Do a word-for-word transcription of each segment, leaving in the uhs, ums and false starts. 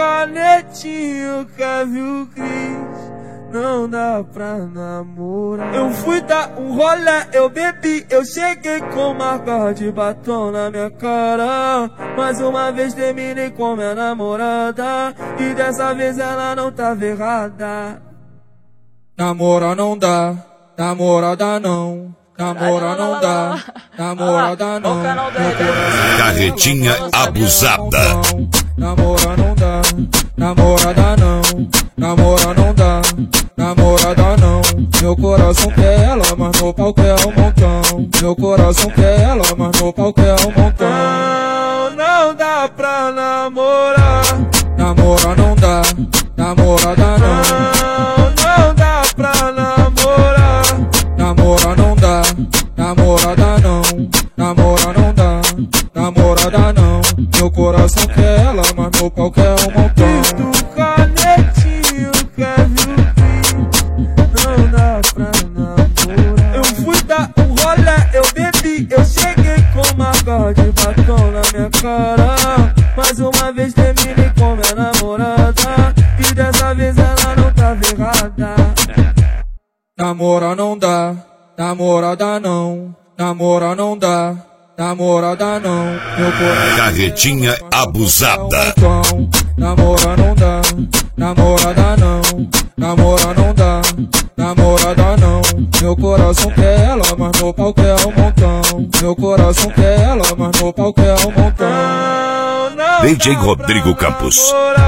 canetinho, Kevin Cris, não dá pra namorar. Eu fui dar um rolê, eu bebi, eu cheguei com marca de batom na minha cara. Mais uma vez terminei com minha namorada, e dessa vez ela não tava errada. Namorar não dá, namorada não. Namora não dá, namorada não. Carretinha abusada. Namora não dá, namorada não. Namora não dá, namorada não. Meu coração quer ela, mas meu pau quer um montão. Meu coração quer ela, mas meu pau quer um montão. Não, não dá pra namorar. Namora não dá, namorada não. Não, não dá pra namorar. Namora não dá, namorada não. Namora não dá, namorada não. Meu coração quer ela, mas meu pau quer um montão. Do canetinho, Kevin Cris, não dá pra namorar. Eu fui dar um rolê, eu bebi, eu cheguei com marca de batom na minha cara. Mais uma vez terminei com minha namorada, e dessa vez ela não tava errada. Namora não dá, namorada não. Namora não dá, namorada não. Meu coração Carretinha abusada. Namora não dá, namorada não. Namora não dá, namorada não. Meu coração quer ela, mas meu pau quer um montão. Meu coração quer ela, mas meu pau quer um montão. D J Rodrigo Campos.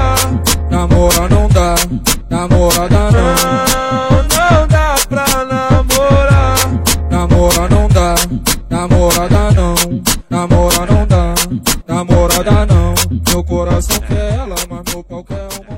Namora não dá, namorada não. Não dá pra namorar. Namora não dá, namorada não. Namora não dá, namorada não. Meu coração quer ela, mas meu pau quer uma.